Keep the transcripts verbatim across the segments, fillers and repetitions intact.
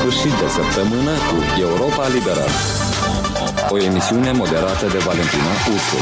sfârșit de săptămână cu Europa Liberă. O emisiune moderată de Valentina Ursu.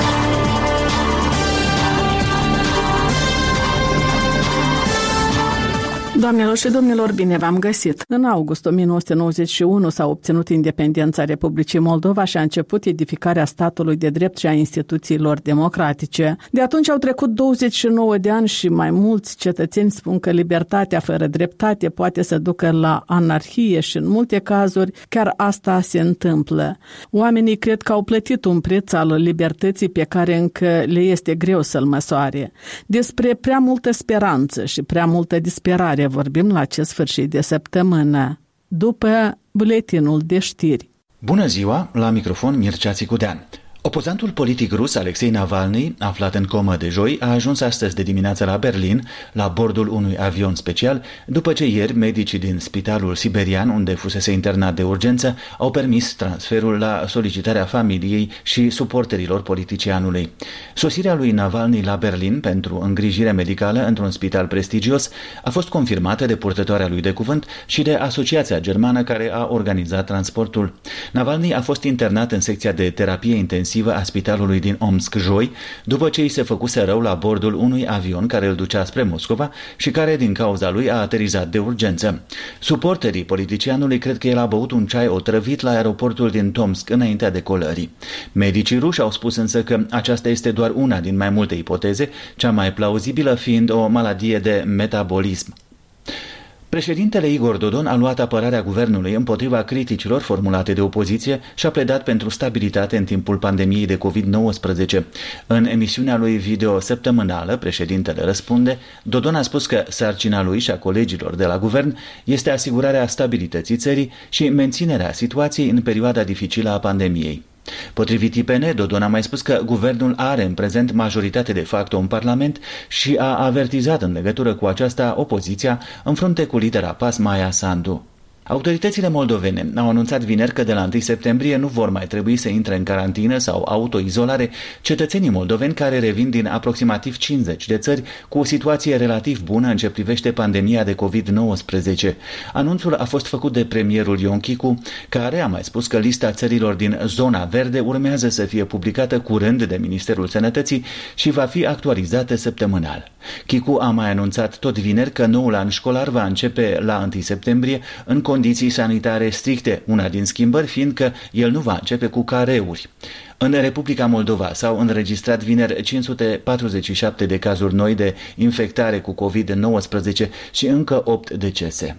Doamnelor și domnilor, bine v-am găsit! În august o mie nouă sute nouăzeci și unu s-a obținut independența Republicii Moldova și a început edificarea statului de drept și a instituțiilor democratice. De atunci au trecut douăzeci și nouă de ani și mai mulți cetățeni spun că libertatea fără dreptate poate să ducă la anarhie și în multe cazuri chiar asta se întâmplă. Oamenii cred că au plătit un preț al libertății pe care încă le este greu să-l măsoare. Despre prea multă speranță și prea multă disperare vorbim la acest sfârșit de săptămână, după buletinul de știri. Bună ziua, la microfon Mircea Țicudean. Opozantul politic rus Alexei Navalny, aflat în comă de joi, a ajuns astăzi de dimineață la Berlin, la bordul unui avion special, după ce ieri medicii din spitalul siberian, unde fusese internat de urgență, au permis transferul la solicitarea familiei și suporterilor politicianului. Sosirea lui Navalny la Berlin pentru îngrijire medicală într-un spital prestigios a fost confirmată de purtătoarea lui de cuvânt și de asociația germană care a organizat transportul. Navalny a fost internat în secția de terapie intensivă a spitalului din Omsk joi, după ce îi se făcuse rău la bordul unui avion care îl ducea spre Moscova și care din cauza lui a aterizat de urgență. Suporterii politicianului cred că el a băut un ceai otrăvit la aeroportul din Tomsk înaintea decolării. Medicii ruși au spus însă că aceasta este doar una din mai multe ipoteze, cea mai plauzibilă fiind o maladie de metabolism. Președintele Igor Dodon a luat apărarea guvernului împotriva criticilor formulate de opoziție și a pledat pentru stabilitate în timpul pandemiei de covid nouăsprezece. În emisiunea lui video săptămânală, Președintele răspunde, Dodon a spus că sarcina lui și a colegilor de la guvern este asigurarea stabilității țării și menținerea situației în perioada dificilă a pandemiei. Potrivit I P N, Dodon a mai spus că guvernul are în prezent majoritate de facto în Parlament și a avertizat în legătură cu aceasta opoziția în frunte cu lidera P A S Maia Sandu. Autoritățile moldovene au anunțat vineri că de la întâi septembrie nu vor mai trebui să intre în carantină sau autoizolare cetățenii moldoveni care revin din aproximativ cincizeci de țări cu o situație relativ bună în ce privește pandemia de covid nouăsprezece. Anunțul a fost făcut de premierul Ion Chicu, care a mai spus că lista țărilor din zona verde urmează să fie publicată curând de Ministerul Sănătății și va fi actualizată săptămânal. Chicu a mai anunțat tot vineri că noul an școlar va începe la întâi septembrie în condiții sanitare stricte, una din schimbări fiind că el nu va începe cu careuri. În Republica Moldova s-au înregistrat vineri cinci sute patruzeci și șapte de cazuri noi de infectare cu covid nouăsprezece și încă opt decese.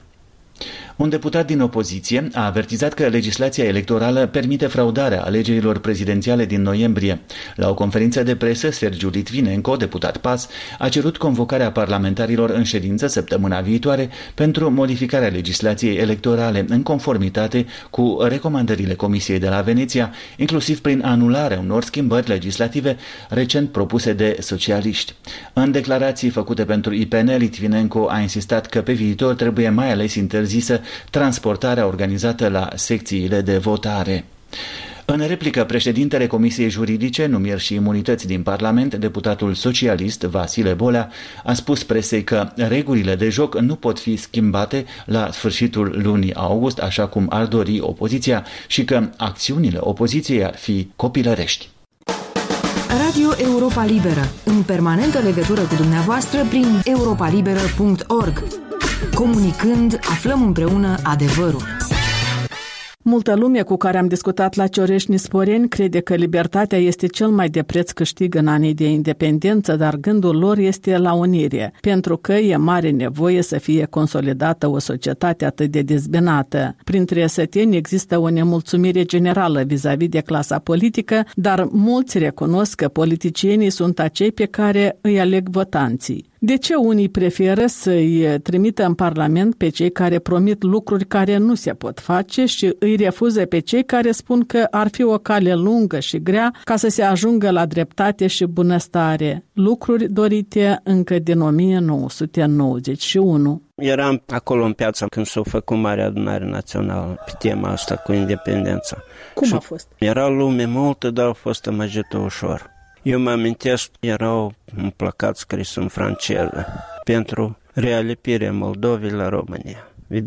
Un deputat din opoziție a avertizat că legislația electorală permite fraudarea alegerilor prezidențiale din noiembrie. La o conferință de presă, Sergiu Litvinenko, deputat P A S, a cerut convocarea parlamentarilor în ședință săptămâna viitoare pentru modificarea legislației electorale în conformitate cu recomandările Comisiei de la Veneția, inclusiv prin anularea unor schimbări legislative recent propuse de socialiști. În declarații făcute pentru I P N, Litvinenko a insistat că pe viitor trebuie mai ales interzisă transportarea organizată la secțiile de votare. În replică, președintele Comisiei Juridice, Numiri și Imunități din Parlament, deputatul socialist Vasile Bolea, a spus presei că regulile de joc nu pot fi schimbate la sfârșitul lunii august, așa cum ar dori opoziția, și că acțiunile opoziției ar fi copilărești. Radio Europa Liberă, în permanentă legătură cu dumneavoastră prin europa liberă punct org. Comunicând, aflăm împreună adevărul. Multă lume cu care am discutat la Ciorești Nisporeni crede că libertatea este cel mai de preț câștig în anii de independență, dar gândul lor este la unire, pentru că e mare nevoie să fie consolidată o societate atât de dezbinată. Printre săteni există o nemulțumire generală vis-a-vis de clasa politică, dar mulți recunosc că politicienii sunt acei pe care îi aleg votanții. De ce unii preferă să-i trimită în Parlament pe cei care promit lucruri care nu se pot face și îi refuză pe cei care spun că ar fi o cale lungă și grea ca să se ajungă la dreptate și bunăstare, lucruri dorite încă din o mie nouă sute nouăzeci și unu. Eram acolo în piață când s-a făcut Marea Adunare Națională pe tema asta cu independența. Cum și a fost? Era lume multă, dar a fost amăgită ușor. Eu mă amintesc, erau un placat scris în franceză pentru realipirea Moldovei la România. Vedeți?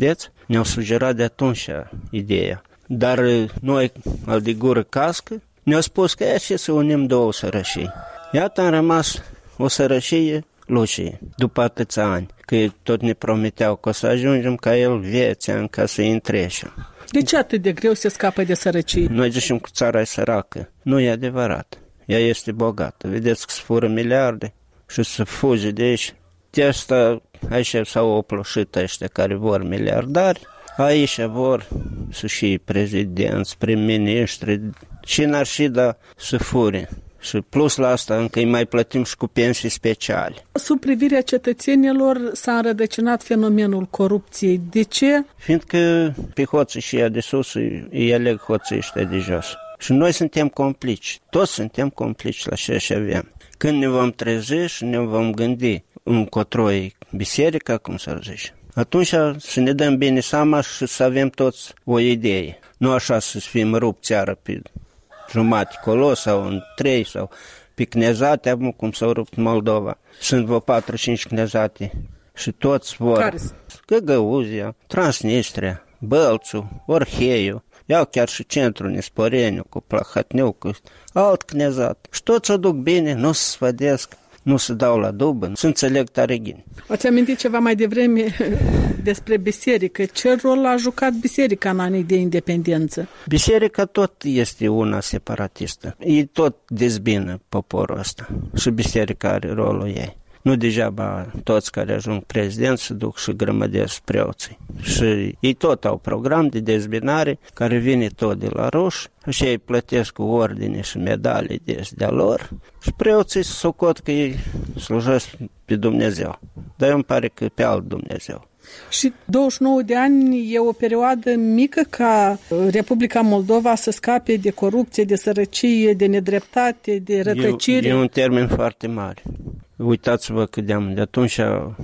Ne-au sugerat de atunci ideea. Dar noi, al de gură cască, ne-au spus că e ce să unim două sărășii. Iată, am rămas o sărășie lucie, după atâția ani, că tot ne prometeau că o să ajungem ca el viețea ca să întreșă. De ce atât de greu se scapă de sărăcie? Noi zicem că țara e săracă. Nu e adevărat. Ea este bogată. Vedeți că se fură miliarde și se fuge de aici. De asta aici s-au oploșit ăștia care vor miliardari. Aici vor să și prezidenți, prim-ministri și n-ar și da să fure. Și plus la asta încă îi mai plătim și cu pensii speciale. Sub privirea cetățenilor s-a înrădăcinat fenomenul corupției. De ce? Fiindcă pe hoții și ea de sus îi aleg hoții ăștia de jos. Și noi suntem complici. Toți suntem complici la ce avem. Când ne vom trezi și ne vom gândi încotro e biserica, cum să zice, atunci să ne dăm bine seama și să avem toți o idee. Nu așa să fim rupt țară pe jumate colo sau în trei sau pe cnezate, acum cum s-au rupt Moldova. Sunt vreo patru-cinci cnezate și toți vor. Care? Găgăuzia, Transnistria, Bălțu, Orheiu, iau chiar și centrul Nisporeniu cu Plahotniuc, cu alt cnezat. Și toți o duc bine, nu se sfădesc, nu se dau la dubă, se înțeleg tare ghini. Ați amintit ceva mai devreme despre biserică. Ce rol a jucat biserica în anii de independență? Biserica tot este una separatistă. Ei tot dezbină poporul ăsta și biserica are rolul ei. Nu degeaba toți care ajung prezidenți se duc și grămădesc preoții. Și ei tot au program de dezbinare care vine tot de la ruși și ei plătesc cu ordine și medalii de-a lor și preoții se socot că ei slujesc pe Dumnezeu. Dar îmi pare că pe alt Dumnezeu. Și douăzeci și nouă de ani e o perioadă mică ca Republica Moldova să scape de corupție, de sărăcie, de nedreptate, de rătăcire? E, e un termen foarte mare. Uitați-vă că de, de atunci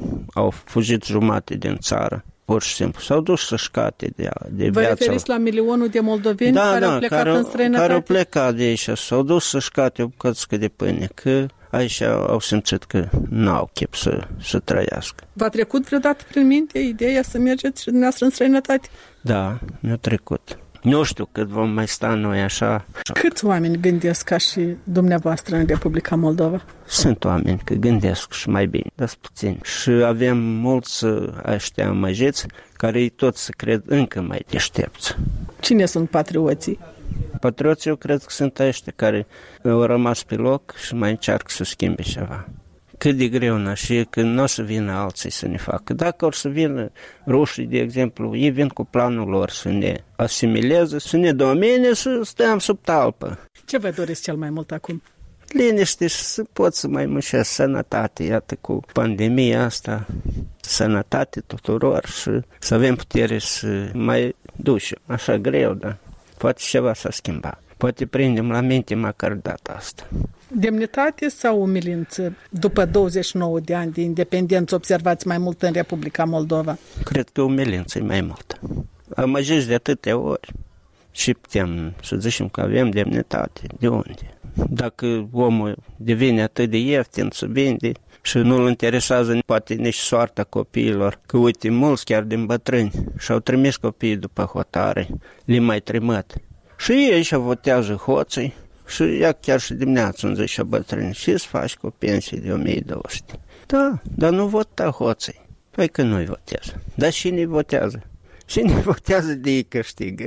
au fugit jumate din țară, pur și simplu. S-au dus să scate de, de Vă viața. Vă referiți la milionul de moldoveni da, care da, au plecat care, în străinătate? care au plecat de aici, s-au dus să scate o bucățică de pâine, că aici au simțit că n-au chef să, să trăiască. V-a trecut vreodată prin minte ideea să mergeți dumneavoastră în străinătate? Da, mi-a trecut. Nu știu cât vom mai sta noi așa. Câți oameni gândesc ca și dumneavoastră în Republica Moldova? Sunt oameni că gândesc și mai bine, dar puțini. Și avem mulți ăștia amăjiți care ei toți se cred încă mai deștepți. Cine sunt patrioții? Patrioții eu cred că sunt ăștia care au rămas pe loc și mai încearcă să schimbe ceva. Cât de greu n-a și când nu o să vină alții să ne facă. Dacă or să vină rușii, de exemplu, ei vin cu planul lor să ne asimileze, să ne domine, să stăm sub talpă. Ce vă doriți cel mai mult acum? Liniște și să pot să mai mușesc sănătate. Iată, cu pandemia asta, sănătate tuturor și să avem putere să mai ducem. Așa greu, dar poate ceva s-a schimbat. Poate prindem la minte măcar data asta. Demnitate sau umilință? După douăzeci și nouă de ani de independență observați mai mult în Republica Moldova? Cred că umilință e mai multă. Amăjești de atâtea ori și putem să zicem că avem demnitate. De unde? Dacă omul devine atât de ieftin să vinde și nu-l interesează poate nici soarta copiilor, că uite, mulți chiar din bătrâni și-au trimis copiii după hotare, le mai trimăt. Și ei și votează hoții și ia chiar și dimineața îmi zice bătrâni, ce îți faci cu pensii de o mie două sute? Da, dar nu vota hoții. Păi că nu-i votează. Dar cine votează? Cine votează de ei câștigă.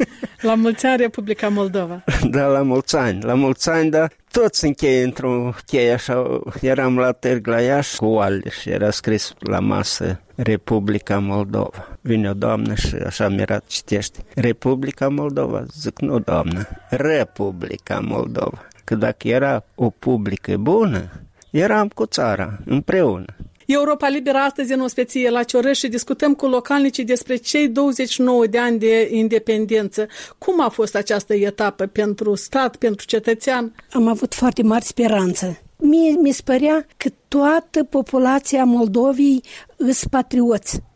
La mulți ani Republica Moldova. Da, la mulți ani, la mulți ani, dar tot se încheie într-o cheie așa. Eram la târg la Iași cu oale și era scris la masă Republica Moldova. Vine o doamnă și așa mirat citește. Republica Moldova? Zic, nu, doamnă, Republica Moldova. Că dacă era o publică bună, eram cu țara împreună. Europa Liberă astăzi în ospeție la Ciorăș și discutăm cu localnicii despre cei douăzeci și nouă de ani de independență. Cum a fost această etapă pentru stat, pentru cetățean? Am avut foarte mari speranță. Mie mi se părea că toată populația Moldovei îs patrioți.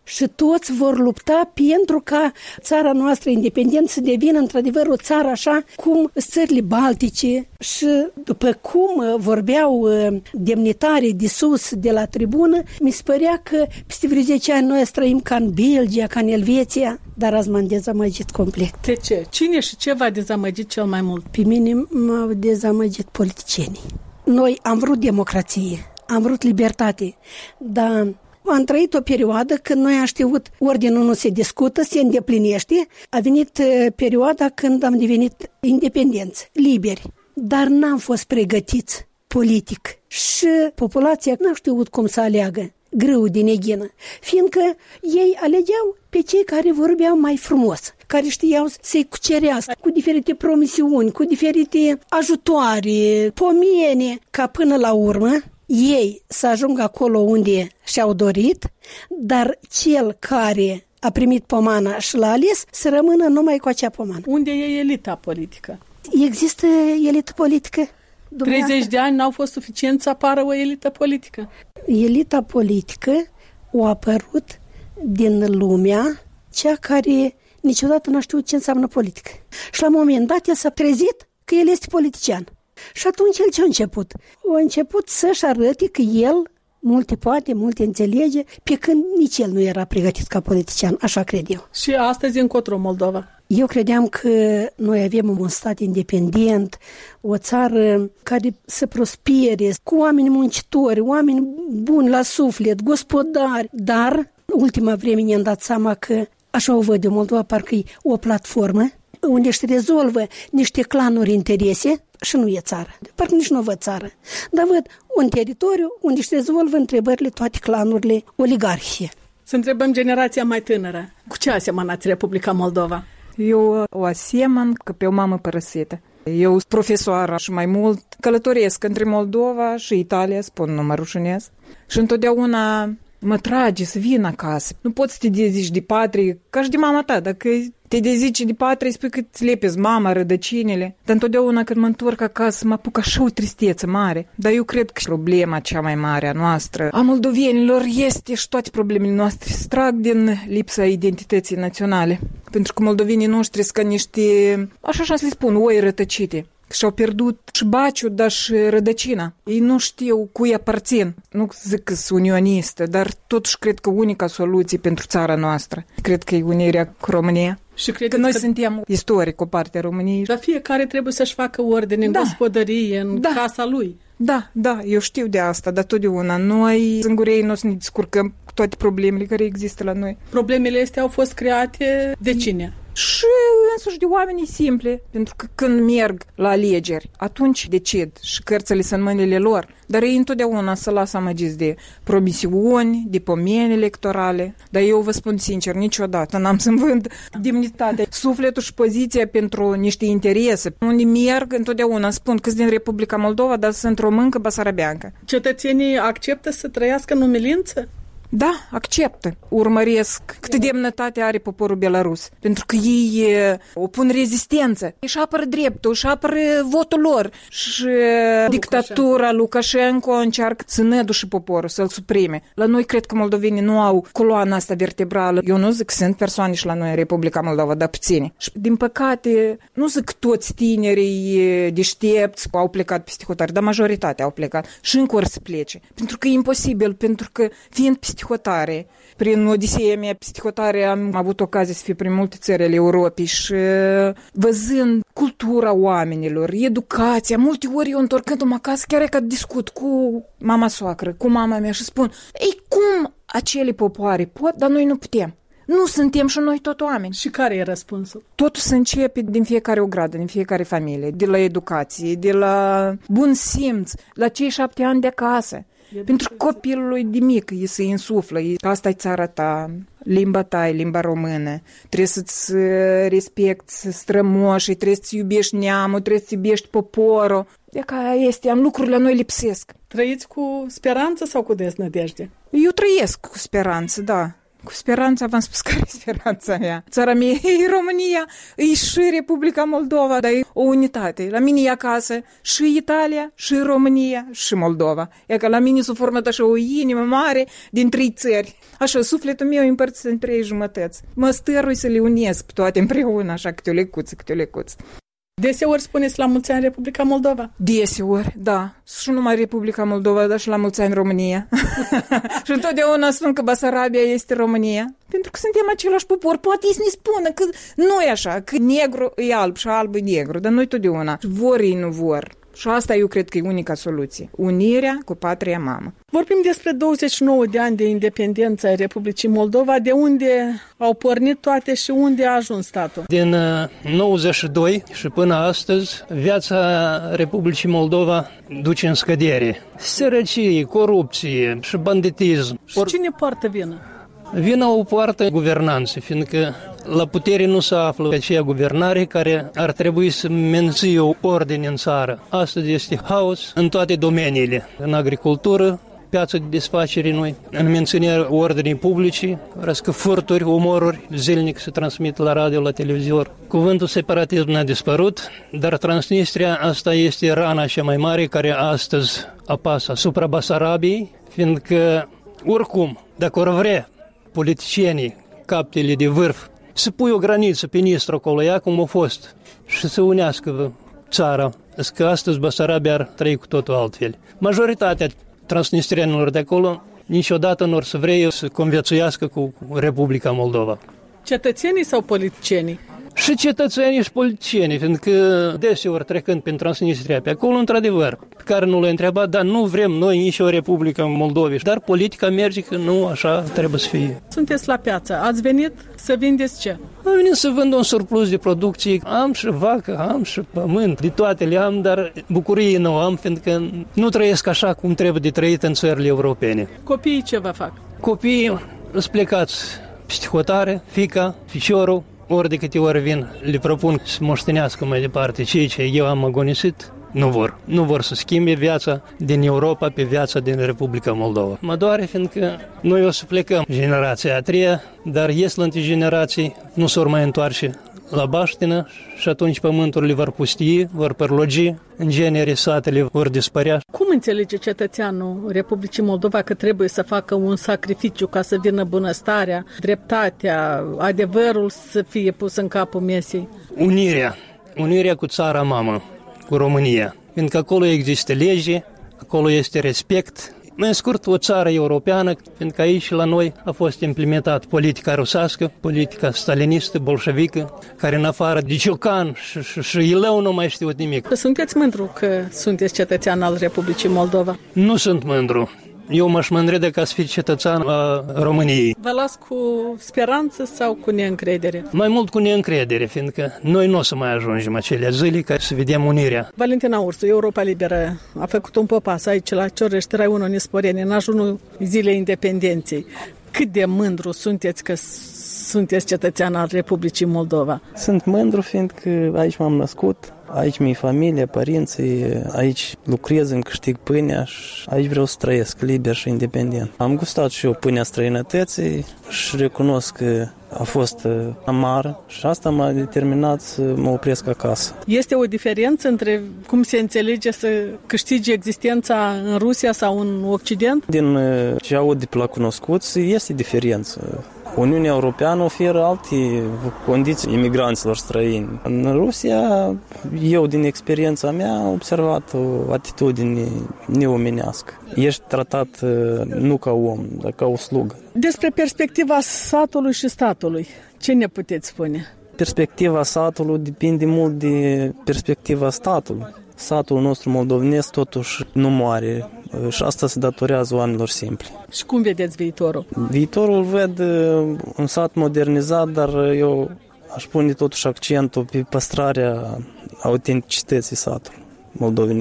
și toți vor lupta pentru ca țara noastră independentă să devină într-adevăr o țară așa cum țările baltice. Și după cum vorbeau demnitarii de sus, de la tribună, mi se părea că peste vreo zece ani noi trăim ca în Belgia, ca în Elveția, dar azi m-am dezamăgit complet. De ce? Cine și ce v-a dezamăgit cel mai mult? Pe mine m-au dezamăgit politicienii. Noi am vrut democrație, am vrut libertate, dar am trăit o perioadă când noi am știut ordinul nu se discută, se îndeplinește. A venit perioada când am devenit independenți, liberi, dar n-am fost pregătiți politic și populația n-a știut cum să aleagă grâu din eghină, fiindcă ei alegeau pe cei care vorbeau mai frumos, care știau să-i cucerească cu diferite promisiuni, cu diferite ajutoare, pomene, ca până la urmă ei să ajungă acolo unde și-au dorit, dar cel care a primit pomana și l-a ales să rămână numai cu acea pomană. Unde e elita politică? Există elită politică? treizeci de ani n-au fost suficient să apară o elită politică. Elita politică a apărut din lumea cea care niciodată n-a știut ce înseamnă politică. Și la un moment dat el s-a trezit că el este politician. Și atunci el ce a început? A început să-și arăte că el multe poate, multe înțelege, pe când nici el nu era pregătit ca politician, așa cred eu. Și astăzi încotro Moldova? Eu credeam că noi avem un stat independent, o țară care să prospere, cu oameni muncitori, oameni buni la suflet, gospodari, dar ultima vreme ne-am dat seama că așa o văd eu Moldova, parcă e o platformă unde își rezolvă niște clanuri interese și nu e țară. Parcă nici nu văd țară. Dar văd un teritoriu unde își rezolvă întrebările toate clanurile oligarhie. Să întrebăm generația mai tânără. Cu ce asemănați Republica Moldova? Eu o asemăn că pe o mamă părăsită. Eu sunt profesoară și mai mult călătoresc între Moldova și Italia, spun, nu mă rușinez. Și întotdeauna mă trage să vin acasă. Nu poți să te dezici de patrie, ca și de mama ta. Dacă te dezici de patrie, spui că îți lepezi mama, rădăcinile. Dar întotdeauna când mă întorc acasă, mă apuc așa o tristețe mare. Dar eu cred că problema cea mai mare a noastră, a moldovenilor, este și toate problemele noastre se trag din lipsa identității naționale. Pentru că moldovenii noștri sunt ca niște, așa așa să le spun, oi rătăcite. Și-au pierdut și baciul, dar și rădăcina. Ei nu știu cui aparțin. Nu zic că sunt unionistă, dar totuși cred că unica soluție pentru țara noastră, cred că e unirea cu România. Și cred că noi că suntem istoric o parte a României. Dar fiecare trebuie să-și facă ordine în da. gospodărie, în da. casa lui. Da, da, eu știu de asta, dar totdeauna noi, singurei, nu o să ne descurcăm cu toate problemele care există la noi. Problemele astea au fost create de cine? Și însuși de oamenii simple, pentru că când merg la alegeri, atunci decid și cărțile sunt în mâinile lor, dar ei întotdeauna să lasă amăgiți de promisiuni, de pomeni electorale. Dar eu vă spun sincer, niciodată n-am să-mi vând demnitatea, sufletul și poziția pentru niște interese. Unde merg, întotdeauna spun că sunt din Republica Moldova, dar sunt româncă, basarabeancă. Cetățenii acceptă să trăiască în umilință? Da, acceptă. Urmăresc câtă demnitate are poporul belarus. Pentru că ei opun rezistență. Își apără dreptul, își apără votul lor. Și dictatura Lukashenko încearcă să nădușe poporul, să-l suprime. La noi cred că moldovenii nu au coloana asta vertebrală. Eu nu zic că sunt persoane și la noi în Republica Moldova, dar puține. Și din păcate, nu zic că toți tinerii deștepți au plecat peste hotare, dar majoritatea au plecat și încă ori să plece. Pentru că e imposibil, pentru că fiind peste hotare. Prin odiseea mea peste hotare am avut ocazia să fiu prin multe țări ale Europei și văzând cultura oamenilor, educația, multe ori eu întorcându-mă acasă, chiar e că discut cu mama soacră, cu mama mea și spun, ei, cum acele popoare pot, dar noi nu putem? Nu suntem și noi tot oameni. Și care e răspunsul? Totul se începe din fiecare ogradă, din fiecare familie, de la educație, de la bun simț, la cei șapte ani de acasă. Pentru copilului de mic îi se insuflă, asta e țara ta, limba ta e limba română, trebuie să-ți respecti strămoșii, trebuie să-ți iubești neamul, trebuie să-ți iubești poporul. De ca este, am lucrurile la noi lipsesc. Trăiți cu speranță sau cu deznădejde? Eu trăiesc cu speranță, da. Cu speranța, v-am spus care e speranța mea. Țara mea e România, e și Republica Moldova, dar e o unitate. La mine e acasă și Italia, și România, și Moldova. E că la mine s-a format așa o inimă mare din trei țări. Așa, sufletul meu e împărțit în trei jumătăți. Mă stărui să le unesc pe toate împreună, așa, câte o lecuță, câte o lecuță. Deseori spuneți la mulți ani Republica Moldova? Deseori, da. Și numai Republica Moldova, dar și la mulți ani România. Și întotdeauna spun că Basarabia este România. Pentru că suntem același popor. Poate ei să ne spună că nu e așa, că negru e alb și alb e negru, dar noi totdeauna. Vor ei nu vor. Și asta eu cred că e unica soluție. Unirea cu patria mamă. Vorbim despre douăzeci și nouă de ani de independență a Republicii Moldova, de unde au pornit toate și unde a ajuns statul. Din nouăzeci și doi și până astăzi, viața Republicii Moldova duce în scădere. Sărăcie, corupție și banditism. Și cine poartă vină? Vina o poartă guvernanții, fiindcă la putere nu se află aceea guvernare care ar trebui să mențină o ordine în țară. Astăzi este haos în toate domeniile, în agricultură, piața de desfacere noi, în menținerea ordinii publice, că furturi, omoruri zilnic se transmit la radio, la televizor. Cuvântul separatism n-a dispărut, dar Transnistria asta este rana cea mai mare care astăzi apasă asupra Basarabiei, fiindcă oricum, dacă or vrea politicienii, captele de vârf, să pui o graniță pe Nistru acolo, ea cum a fost, și să unească țara. Că astăzi Basarabia ar trăi cu totul altfel. Majoritatea transnistrienilor de acolo niciodată nu or să vrea să conviețuiască cu Republica Moldova. Cetățenii sau politicienii? Și cetățenii și politicienii, fiindcă deseori trecând prin Transnistria pe acolo, într-adevăr, pe care nu le-a întrebat, dar nu vrem noi nici o Republică în Moldova, dar politica merge că nu așa trebuie să fie. Sunteți la piață, ați venit să vindeți ce? Am venit să vând un surplus de producție, am și vacă, am și pământ, de toate le am, dar bucurie nu am, fiindcă nu trăiesc așa cum trebuie de trăit în țările europene. Copiii ce vă fac? Copiii îți plecați peste hotare, fica, ficiorul, ori de câte ori vin, le propun să moștenească mai departe ceea ce eu am agonisit, nu vor. Nu vor să schimbe viața din Europa pe viața din Republica Moldova. Mă doare fiindcă noi o să plecăm generația a treia, dar ieslante generații nu s-or mai întoarce la baștină și atunci pământurile vor pustii, vor părlogi, în genere satele vor dispărea. Cum înțelege cetățeanul Republicii Moldova că trebuie să facă un sacrificiu ca să vină bunăstarea, dreptatea, adevărul să fie pus în capul mesei? Unirea, unirea cu țara mamă, cu România, fiindcă acolo există lege, acolo este respect. Mai scurt, o țară europeană, fiindcă aici la noi a fost implementat politica rusească, politica stalinistă, bolșevică, care în afară de Ciocan și, și, și Ilău nu mai știut nimic. Sunteți mândru că sunteți cetățean al Republicii Moldova? Nu sunt mândru. Eu m-aș mândri de ca să fiu cetățean a României. Vă las cu speranță sau cu neîncredere? Mai mult cu neîncredere, fiindcă noi nu o să mai ajungem acelea zile ca să vedem unirea. Valentina Ursu, Europa Liberă, a făcut un popas aici la Cioreș, Traiunu Nisporeni, în ajunul zilei independenței. Cât de mândru sunteți că sunteți cetățean al Republicii Moldova? Sunt mândru fiindcă aici m-am născut, aici mi-e familie, părinții, aici lucrez, îmi câștig pâinea și aici vreau să trăiesc liber și independent. Am gustat și eu pâinea străinătății și recunosc că a fost amară și asta m-a determinat să mă opresc acasă. Este o diferență între cum se înțelege să câștigi existența în Rusia sau în Occident? Din ce aud de pe la cunoscuți, este diferență. Uniunea Europeană oferă alte condiții imigranților străini. În Rusia, eu din experiența mea am observat o atitudine neomenească. Ești tratat nu ca om, dar ca o slugă. Despre perspectiva satului și statului, ce ne puteți spune? Perspectiva satului depinde mult de perspectiva statului. Satul nostru moldovenesc totuși nu moare și asta se datorează oamenilor simpli. Și cum vedeți viitorul? Viitorul ved un sat modernizat, dar eu aș pune totuși accentul pe păstrarea autenticității satului moldovenesc.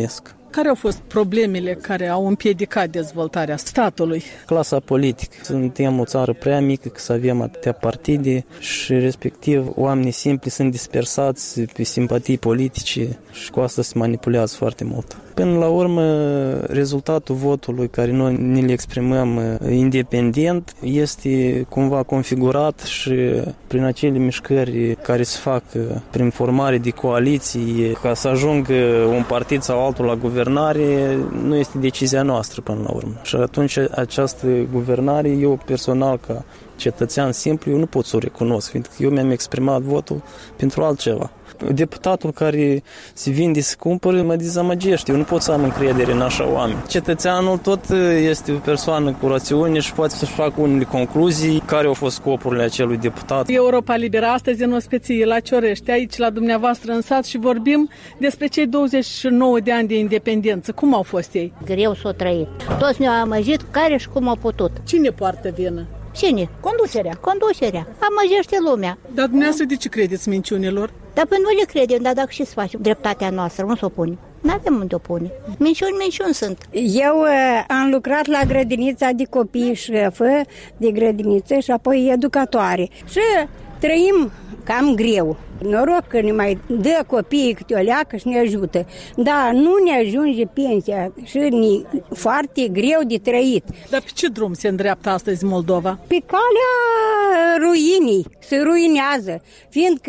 Care au fost problemele care au împiedicat dezvoltarea statului? Clasa politică. Suntem o țară prea mică să avem atâtea partide și respectiv oamenii simpli sunt dispersați pe simpatii politice și cu asta se manipulează foarte mult. Până la urmă, rezultatul votului care noi ne le exprimăm independent este cumva configurat și prin acele mișcări care se fac prin formare de coaliții ca să ajungă un partid sau altul la guvernare, nu este decizia noastră până la urmă. Și atunci această guvernare, eu personal ca cetățean simplu, eu nu pot să o recunosc, fiindcă eu mi-am exprimat votul pentru altceva. Deputatul care se vinde, se cumpără, mă dezamăgește. Eu nu pot să am încredere în așa oameni. Cetățeanul tot este o persoană cu rațiune și poate să-și facă unele concluzii care au fost scopurile acelui deputat. Europa Liberă astăzi în ospeție la Ciorești, aici la dumneavoastră în sat și vorbim despre cei douăzeci și nouă de ani de independență. Cum au fost ei? Greu s-o trăit. Toți ne-au amăjit care și cum au putut. Cine poartă vină? Cine? Conducerea. Conducerea. Amăjește lumea. Dar dumneavoastră de ce credeți minciunilor? Dar păi nu le credem, dar dacă și să facem dreptatea noastră, nu s-o pune. N-avem unde o pune. Minciuni, minciuni sunt. Eu uh, am lucrat la grădinița de copii, șefă de grădiniță și apoi educatoare. Și trăim cam greu. Noroc că ne mai dă copiii câte o leacă și ne ajută. Da, nu ne ajunge pensia și ne foarte greu de trăit. Dar pe ce drum se îndreaptă astăzi Moldova? Pe calea ruinii, se ruinează, fiindcă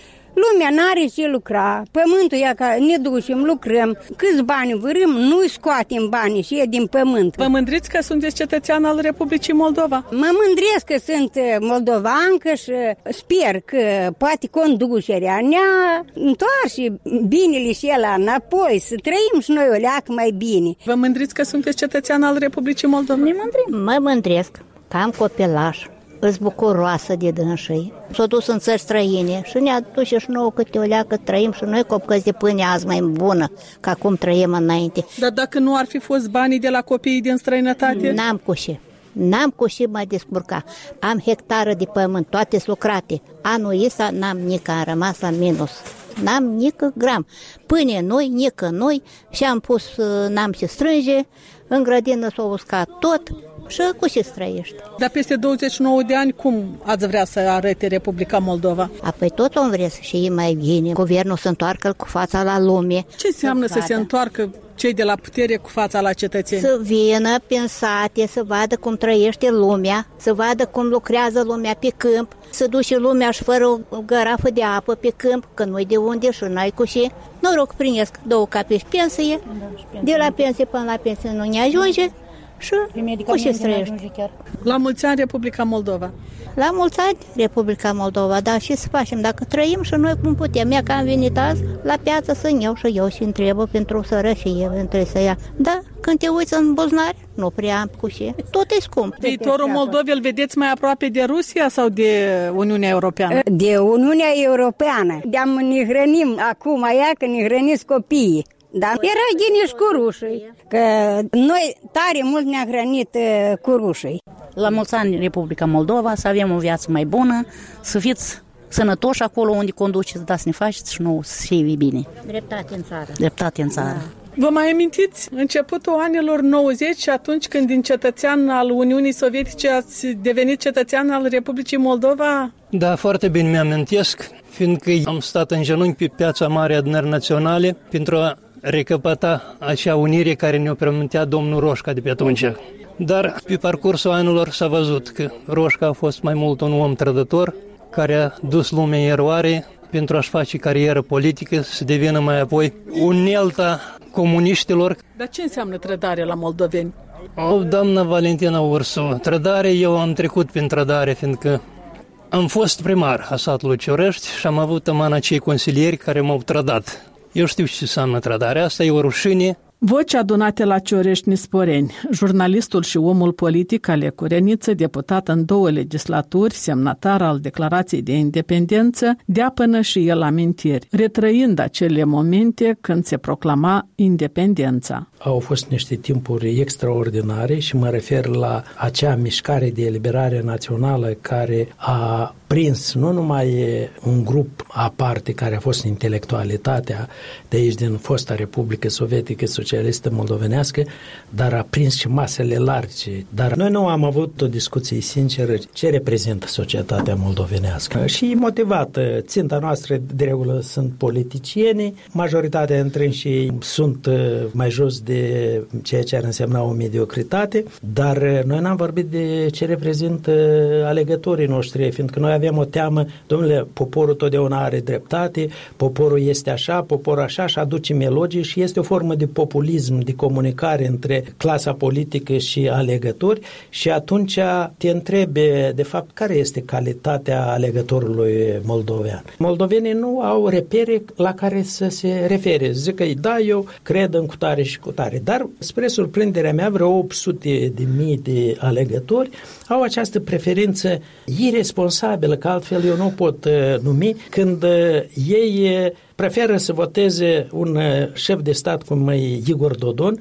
lumea n-are ce lucra, pământul e ca ne ducem, lucrăm, câți bani vărâm, nu-i scoatem banii și e din pământ. Vă mândriți că sunteți cetățean al Republicii Moldova? Mă mândresc că sunt moldovancă și sper că poate conducerea ne-a întoarce binele și ăla înapoi, să trăim și noi o leacă mai bine. Vă mândriți că sunteți cetățean al Republicii Moldova? Ne mândrim. Mă mândresc că am copilaș. Îs bucuroasă de dânsii. S-au dus în țări străine și ne aduce și nouă câte o leacă, trăim și noi copcăzi de pâine azi mai bună ca cum trăim înainte. Dar dacă nu ar fi fost banii de la copiii din străinătate? N-am cu și. N-am cu și mă descurca. Am hectară de pământ, toate lucrate. Anul ăsta n-am nică, am rămas la minus. N-am nică gram. Pâine noi, nică noi și am pus, n-am ce strânge, în grădină s-a uscat tot. Și cu ce străiești. Dar peste douăzeci și nouă de ani, cum ați vrea să arate Republica Moldova? Apoi tot om vrea să și mai bine. Guvernul să întoarcă cu fața la lume. Ce înseamnă să se întoarcă cei de la putere cu fața la cetățeni? Să vină pe sate, să vadă cum trăiește lumea, să vadă cum lucrează lumea pe câmp, să duce lumea și fără o garafă de apă pe câmp, că nu-i de unde și n-ai cu și. Noroc, primesc două capi pensie, de la pensie până la pensie nu ne ajunge. Și cu ce străiești? La mulți ani Republica Moldova. La mulți ani Republica Moldova, dar ce să facem? Dacă trăim și noi cum putem. Ea că am venit azi la piață să-mi iau și eu și întrebă pentru sărășie, trebuie să ia. Da, când te uiți în buzunar, nu prea am cu ce. Tot e scump. Viitorul Moldovei îl vedeți mai aproape de Rusia sau de Uniunea Europeană? De Uniunea Europeană. De-am ne hrănim acum aia că ne hrăniți copiii. Dar era ghineș cu rușii, că noi tare mult ne-a hrănit cu rușii. La mulți ani Republica Moldova, să avem o viață mai bună, să fiți sănătoși acolo unde conduceți, dar să ne faceți și nouă să fie bine. Dreptate în țară. Dreptate în țară. Da. Vă mai amintiți începutul anilor nouăzeci, atunci când din cetățean al Uniunii Sovietice ați devenit cetățean al Republicii Moldova? Da, foarte bine mi-amintesc, fiindcă am stat în genunchi pe Piața Mare Adunării Naționale pentru a recăpăta acea unire care ne-o promitea domnul Roșca de pe atunci. Dar pe parcursul anilor s-a văzut că Roșca a fost mai mult un om trădător care a dus lumea în eroare pentru a-și face carieră politică, să devină mai apoi unelta comuniștilor. Dar ce înseamnă trădare la moldoveni? O, doamna Valentina Ursu, trădare, eu am trecut prin trădare, fiindcă am fost primar a satului Ciorești și am avut în mână cei consilieri care m-au trădat. Eu știu ce înseamnă trădarea, asta e o rușine. Voci adunate la Ciorești Nisporeni, jurnalistul și omul politic Ale Cureniță, deputat în două legislaturi, semnatar al Declarației de Independență, dea până și el amintiri, retrăind acele momente când se proclama independența. Au fost niște timpuri extraordinare și mă refer la acea mișcare de eliberare națională care a prins nu numai un grup aparte care a fost intelectualitatea de aici din fosta Republică Sovietică Socialistă Moldovenească, dar a prins și masele largi. Dar noi nu am avut o discuție sinceră ce reprezintă societatea moldovenească și motivată. Ținta noastră de regulă sunt politicieni, majoritatea dintre ei sunt mai jos de ceea ce ar însemna o mediocritate, dar noi n-am vorbit de ce reprezintă alegătorii noștri, fiindcă noi avem o teamă, domnule, poporul totdeauna are dreptate, poporul este așa, poporul așa și aduce melodii și este o formă de populism, de comunicare între clasa politică și alegători și atunci te întrebe, de fapt, care este calitatea alegătorului moldovean. Moldovenii nu au repere la care să se refere. Zic că da, eu cred în cutare și cutare, dar spre surprinderea mea vreo opt sute de mii de alegători au această preferință irresponsabilă, că altfel eu nu pot uh, numi, când uh, ei uh, preferă să voteze un uh, șef de stat cum e Igor Dodon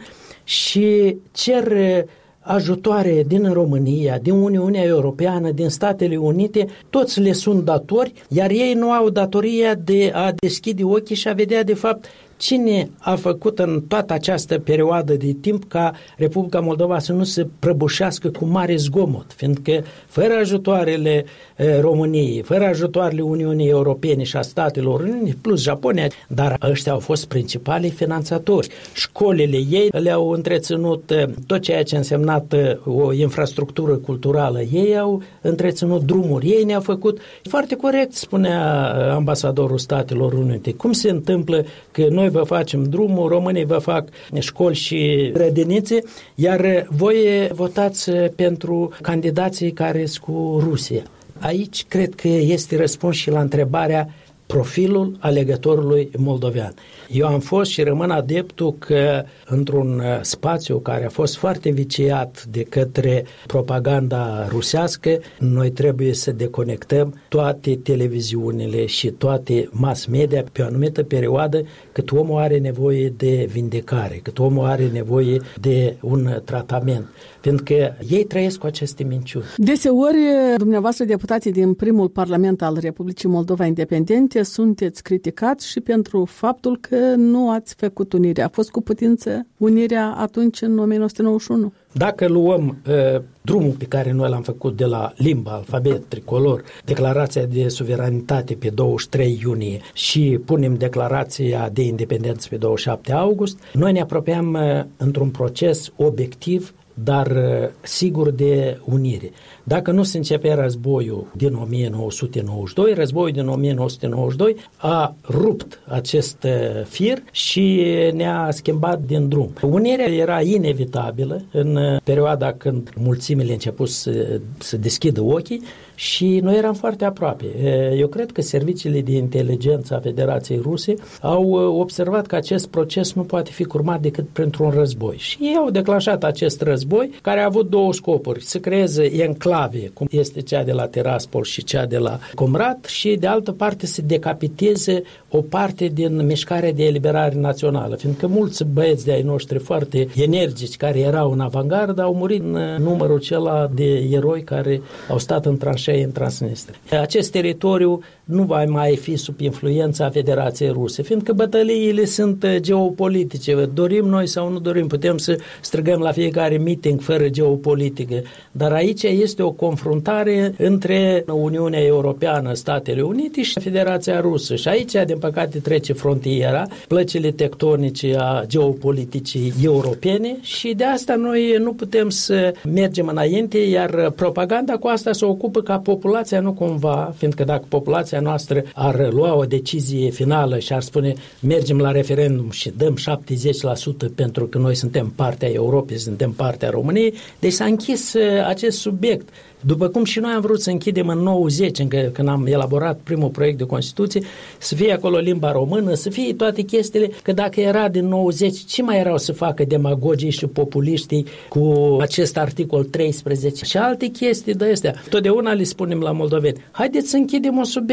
și cer uh, ajutoare din România, din Uniunea Europeană, din Statele Unite, toți le sunt datori, iar ei nu au datoria de a deschide ochii și a vedea de fapt cine a făcut în toată această perioadă de timp ca Republica Moldova să nu se prăbușească cu mare zgomot, fiindcă fără ajutoarele e, României, fără ajutoarele Uniunii Europene și a Statelor Unite, plus Japonia, dar ăștia au fost principalii finanțatori. Școlile ei le-au întreținut tot ceea ce a însemnat o infrastructură culturală. Ei au întreținut drumuri, ei ne-au făcut. Foarte corect spunea ambasadorul Statelor Unite. Cum se întâmplă că noi vă facem drumul, românii vă fac școli și grădinițe, iar voi votați pentru candidații care sunt cu Rusia. Aici cred că este răspuns și la întrebarea profilul alegătorului moldovean. Eu am fost și rămân adeptul că într-un spațiu care a fost foarte viciat de către propaganda rusească, noi trebuie să deconectăm toate televiziunile și toate mass media pe o anumită perioadă, cât omul are nevoie de vindecare, cât omul are nevoie de un tratament. Pentru că ei trăiesc cu aceste minciuni. Deseori, dumneavoastră, deputații din primul Parlament al Republicii Moldova Independente, sunteți criticați și pentru faptul că nu ați făcut unirea. A fost cu putință unirea atunci, în o mie nouă sute nouăzeci și unu? Dacă luăm uh, drumul pe care noi l-am făcut de la limba, alfabet, tricolor, declarația de suveranitate pe douăzeci și trei iunie și punem declarația de independență pe douăzeci și șapte august, noi ne apropiam uh, într-un proces obiectiv, dar sigur de unire. Dacă nu se începe războiul din o mie nouă sute nouăzeci și doi, războiul din o mie nouă sute nouăzeci și doi a rupt acest fir și ne-a schimbat din drum. Unirea era inevitabilă în perioada când mulțimile început să, să deschidă ochii și noi eram foarte aproape. Eu cred că serviciile de inteligență a Federației Ruse au observat că acest proces nu poate fi curmat decât printr-un război. Și ei au declanșat acest război, care a avut două scopuri: să creeze enclave, cum este cea de la Tiraspol și cea de la Comrat, și de altă parte să decapiteze o parte din mișcarea de eliberare națională, fiindcă mulți băieți de ai noștri foarte energici care erau în avangardă au murit în numărul acela de eroi care au stat în tranșee în Transnistria. Acest teritoriu nu va mai fi sub influența Federației Ruse, fiindcă bătăliile sunt geopolitice. Dorim noi sau nu dorim, putem să strigăm la fiecare meeting fără geopolitică, dar aici este o confruntare între Uniunea Europeană, Statele Unite și Federația Rusă. Și aici, din păcate, trece frontiera, plăcile tectonice a geopoliticii europene și de asta noi nu putem să mergem înainte, iar propaganda cu asta se ocupă ca populația nu cumva, fiindcă dacă populația noastră ar lua o decizie finală și ar spune mergem la referendum și dăm șaptezeci la sută pentru că noi suntem partea Europei, suntem partea României, deci s-a închis acest subiect. După cum și noi am vrut să închidem în nouăzeci, încă când am elaborat primul proiect de Constituție, să fie acolo limba română, să fie toate chestiile, că dacă era din nouăzeci, ce mai erau să facă demagogii și populiștii cu acest articol treisprezece și alte chestii de astea. Totdeauna le spunem la moldoveni, haideți să închidem un subiect.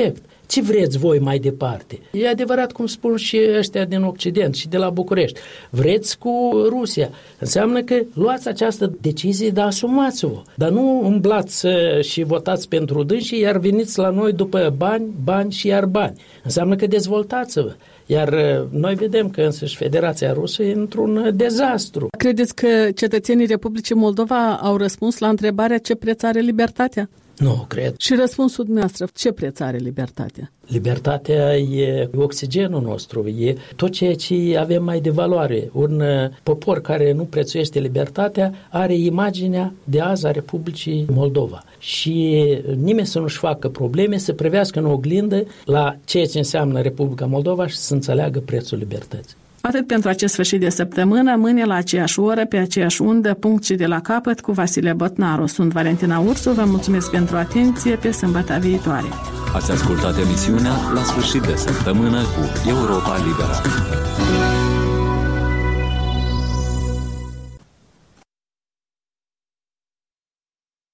Ce vreți voi mai departe? E adevărat cum spun și ăștia din Occident și de la București. Vreți cu Rusia. Înseamnă că luați această decizie, dar asumați-o. Dar nu umblați și votați pentru dânsii, iar veniți la noi după bani, bani și iar bani. Înseamnă că dezvoltați-vă. Iar noi vedem că însăși Federația Rusă e într-un dezastru. Credeți că cetățenii Republicii Moldova au răspuns la întrebarea ce preț are libertatea? Nu, cred. Și răspunsul dumneavoastră, ce preț are libertatea? Libertatea e oxigenul nostru, e tot ceea ce avem mai de valoare. Un popor care nu prețuiește libertatea are imaginea de azi a Republicii Moldova. Și nimeni să nu-și facă probleme, să privească în oglindă la ceea ce înseamnă Republica Moldova și să înțeleagă prețul libertății. Atât pentru acest sfârșit de săptămână, mâine la aceeași oră, pe aceeași undă, punct și de la capăt cu Vasile Botnaru. Sunt Valentina Ursu, vă mulțumesc pentru atenție, pe sâmbătă viitoare. Ați ascultat emisiunea La sfârșit de săptămână cu Europa Liberă.